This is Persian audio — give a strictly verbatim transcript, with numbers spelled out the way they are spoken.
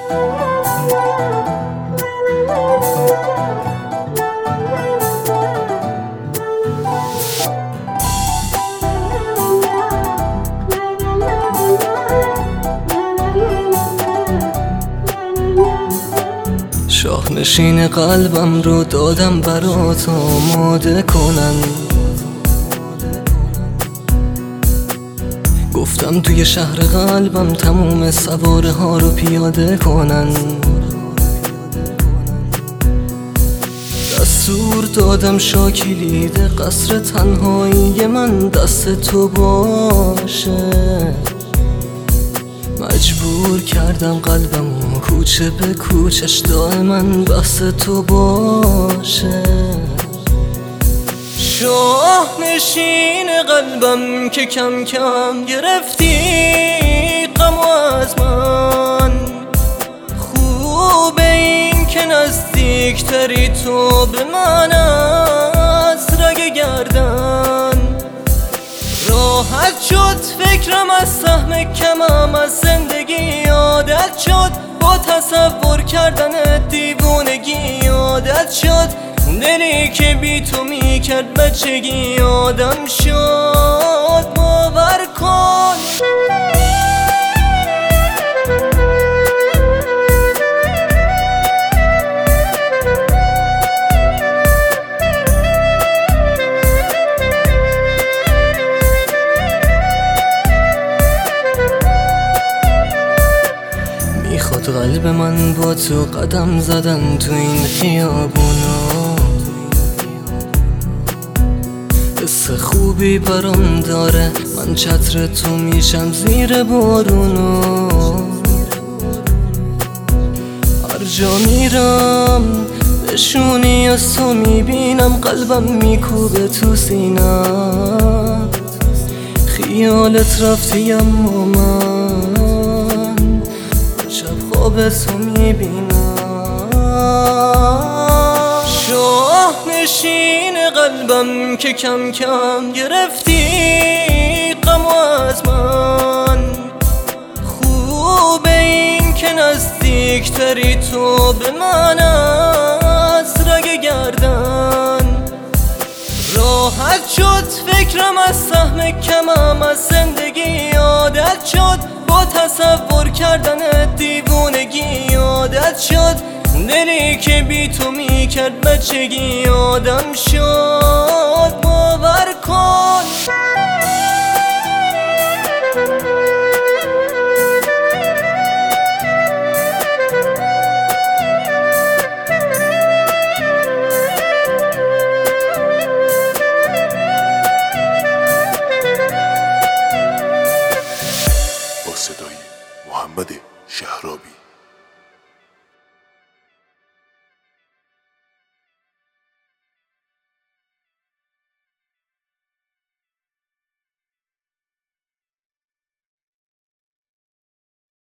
شاهنشین قلبم رو دادم برات آماده کنن، گفتم توی شهر قلبم تموم سواره ها رو پیاده کنن. دستور دادم شاکلید قصر تنهایی من دست تو باشه، مجبور کردم قلبمو کوچه به کوچش دائما بحث تو باشه. شاهنشین قلبم که کم کم گرفتی غمو از من، خوبه این که نزدیکتری تو به من از رگ گردن. راحت شد فکرم از سهم کمم از زندگی، عادت شد با تصور کردن دیوونگی، عادت شد دلی که بی تو می کرد بچگی آدم شد. باور کن میخواد قلب من با تو قدم زدن تو این خیابونا، حس خوبی برام داره، من چتر تو میشم زیر بارونو. هر جا میرم بشونی از تو میبینم، قلبم میکوبه تو سینم، خیالت رفتی اما من شب خواب تو میبینم. شاهنشین قلبم که کم کم گرفتی غمو از من، خوبه این که نزدیکتری تو به من از رگ گردن. راحت شد فکرم از سهم کمم از زندگی، عادت شد با تصور کردن دیوونگی، عادت شد دلی که بی تو می کرد بچگی آدم شد. باور کن با صدای محمد شهرابی.